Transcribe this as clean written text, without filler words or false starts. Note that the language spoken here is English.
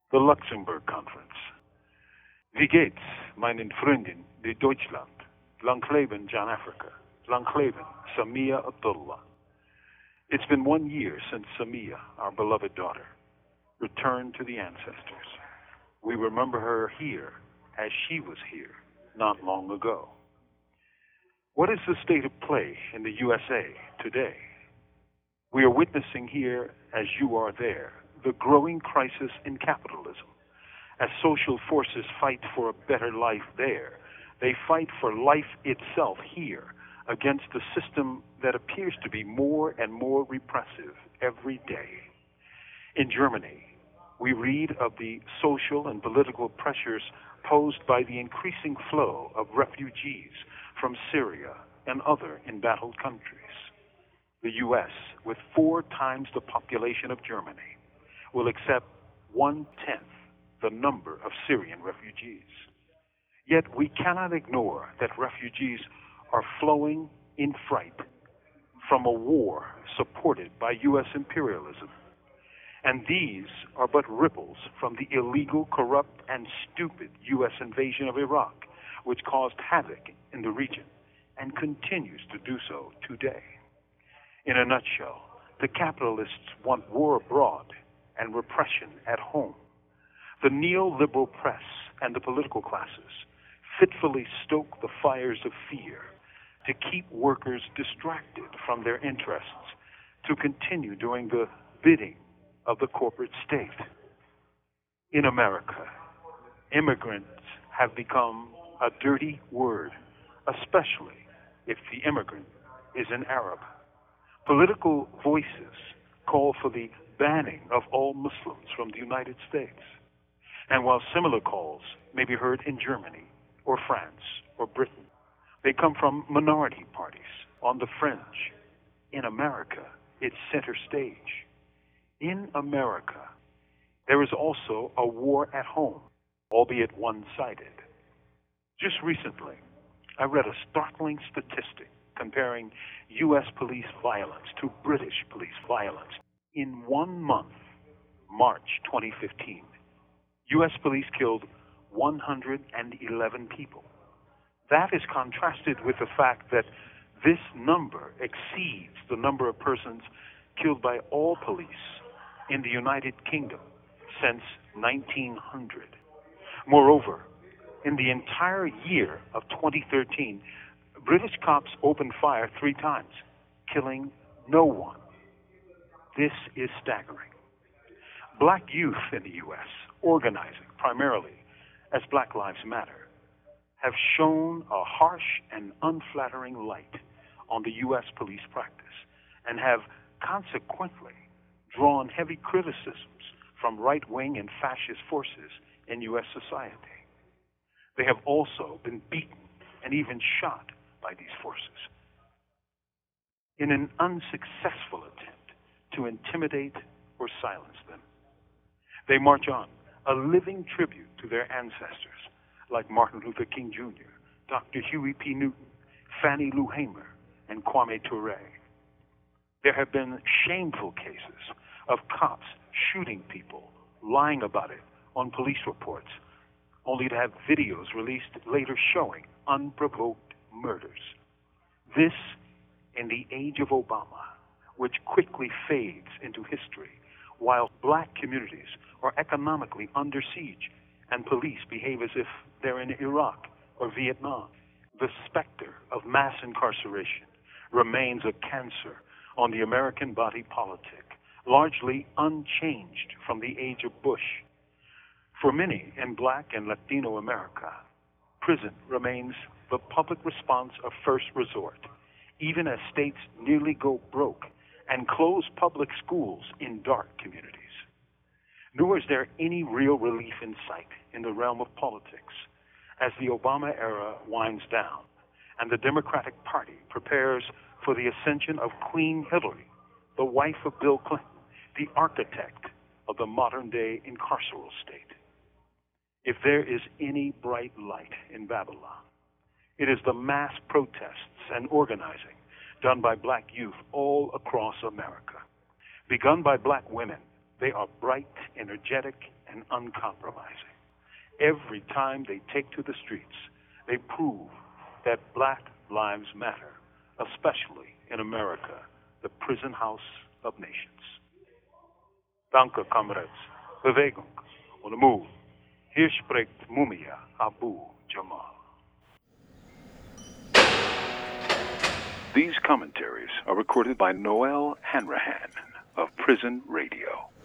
The Luxembourg Conference. Wie geht's, meinen Freunden de Deutschland? Lang leben John Africa. Lang leben Samia Abdullah. It's been 1 year since Samia, our beloved daughter, returned to the ancestors. We remember her here as she was here not long ago. What is the state of play in the USA today? We are witnessing here, as you are there, the growing crisis in capitalism. As social forces fight for a better life there, they fight for life itself here against a system that appears to be more and more repressive every day. In Germany, we read of the social and political pressures posed by the increasing flow of refugees from Syria and other embattled countries. The U.S., with 4 times the population of Germany, will accept 1/10 the number of Syrian refugees. Yet we cannot ignore that refugees are flowing in fright from a war supported by U.S. imperialism. And these are but ripples from the illegal, corrupt, and stupid U.S. invasion of Iraq, which caused havoc in the region and continues to do so today. In a nutshell, the capitalists want war abroad and repression at home. The neoliberal press and the political classes fitfully stoke the fires of fear to keep workers distracted from their interests, to continue doing the bidding of the corporate state. In America, immigrants have become a dirty word, especially if the immigrant is an Arab. Political voices call for the banning of all Muslims from the United States. And while similar calls may be heard in Germany or France or Britain, they come from minority parties on the fringe. In America, it's center stage. In America, there is also a war at home, albeit one-sided. Just recently, I read a startling statistic comparing U.S. police violence to British police violence. In 1 month, March 2015, U.S. police killed 111 people. That is contrasted with the fact that this number exceeds the number of persons killed by all police in the United Kingdom since 1900. Moreover, in the entire year of 2013, British cops opened fire 3 times, killing no one. This is staggering. Black youth in the U.S., organizing primarily as Black Lives Matter, have shown a harsh and unflattering light on the U.S. police practice and have consequently drawn heavy criticisms from right-wing and fascist forces in U.S. society. They have also been beaten and even shot by these forces in an unsuccessful attempt to intimidate or silence them. They march on, a living tribute to their ancestors, like Martin Luther King Jr., Dr. Huey P. Newton, Fannie Lou Hamer, and Kwame Ture. There have been shameful cases of cops shooting people, lying about it on police reports, only to have videos released later showing unprovoked murders. This, in the age of Obama, which quickly fades into history, while Black communities are economically under siege and police behave as if they're in Iraq or Vietnam. The specter of mass incarceration remains a cancer on the American body politic, largely unchanged from the age of Bush. For many in Black and Latino America, prison remains the public response of first resort, even as states nearly go broke and close public schools in dark communities. Nor is there any real relief in sight in the realm of politics as the Obama era winds down and the Democratic Party prepares for the ascension of Queen Hillary, the wife of Bill Clinton, the architect of the modern-day incarceral state. If there is any bright light in Babylon, it is the mass protests and organizing done by Black youth all across America. Begun by Black women, they are bright, energetic, and uncompromising. Every time they take to the streets, they prove that black lives matter, especially in America, the prison house of nations. Danke, Comrades. Bewegung on the move. Hier spricht Mumia Abu Jamal. These commentaries are recorded by Noel Hanrahan of Prison Radio.